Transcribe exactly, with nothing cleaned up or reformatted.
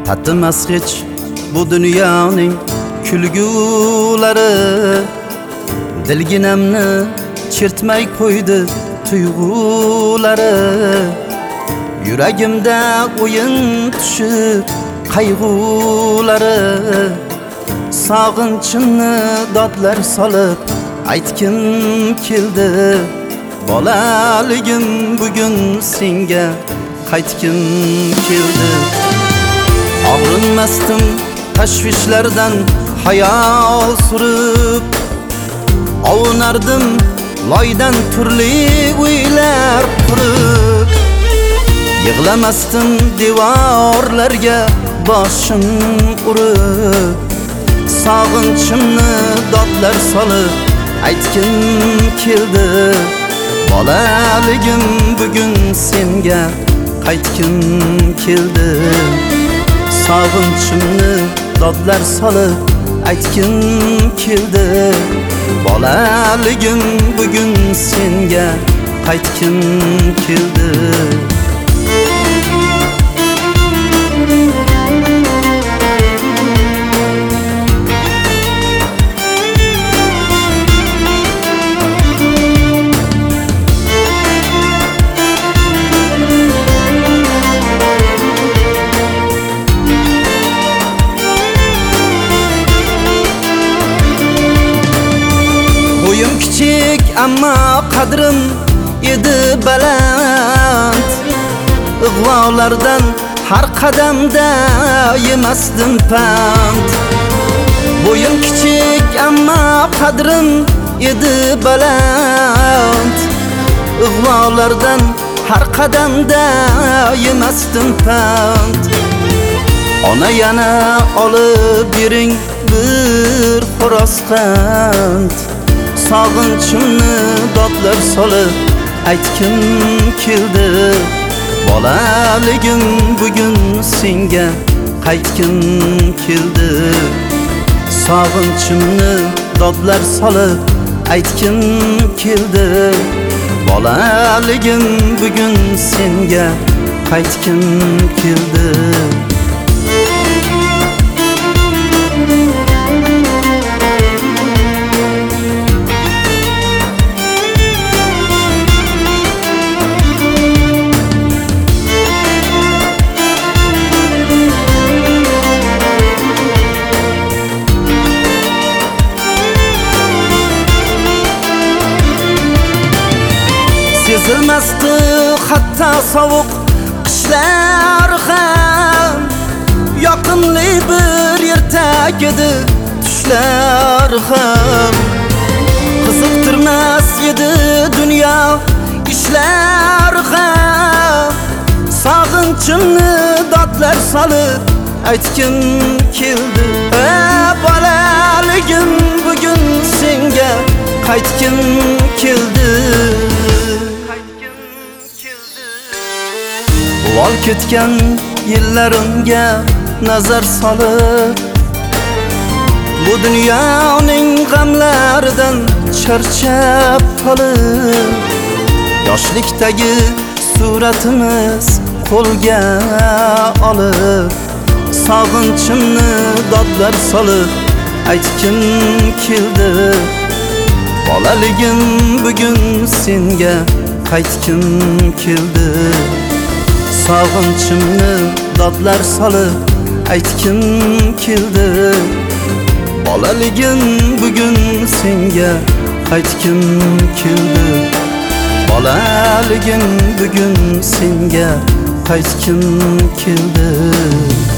Tatimas hech bu dunyoning kulgulari, dilginamni chertmay qo'ydi tuyg'ulari. Yuragimda o'yin tushib qayg'ulari, sog'inchimni dodlar solib aytgim keldi. Bolaligim bugun senga qaytgim keldi. Og'rinmasdim tashvishlardan hayol surib, ovunardim loydan turli uylar qurib. Yig'lamasdim devorlarga boshim urib, sog'inchimni dodlar solib aytgim keldi. Bolaligim bugun senga qaytgim keldi. Sog'inchimni dodlar solib aytgim keldi. Bolaligim bugun senga qaytgim keldi. Boyum kichik ammo qadrim edi baland. Ig'volardan har qadamda yemasdim pand. Boyum kichik ammo qadrim edi baland. Ig'volardan har qadamda yemasdim pand. Ona yana olib bering bir xo'roz qand. Sog'inchimni dodlar solib aytgim keldi. Bolaligim bugun senga qaytgim keldi. Sog'inchimni dodlar solib aytgim keldi. Bolaligim bugun senga qaytgim keldi. Sezilmasdi hatta sovuq qishlar ham, yoqimli bir ertak edi tushlar ham. Qiziqtirmas edi dunyo ishlar ham, sog'inchimni dodlar solib aytgim keldi. Bolaligim bugun senga qaytgim keldi. Ol ketgan yillarimga nazar solib, bu dunyoning g'amlaridan charchab qolib, yoshlikdagi suratimiz qo'lga olib, sog'inchimni dodlar solib aytgim keldi. Bolaligim bugun senga qaytgim keldi. Sog'inchimni dodlar solib aytgim keldi. Bolaligim bugun senga qaytgim keldi. Bolaligim bugun senga qaytgim keldi.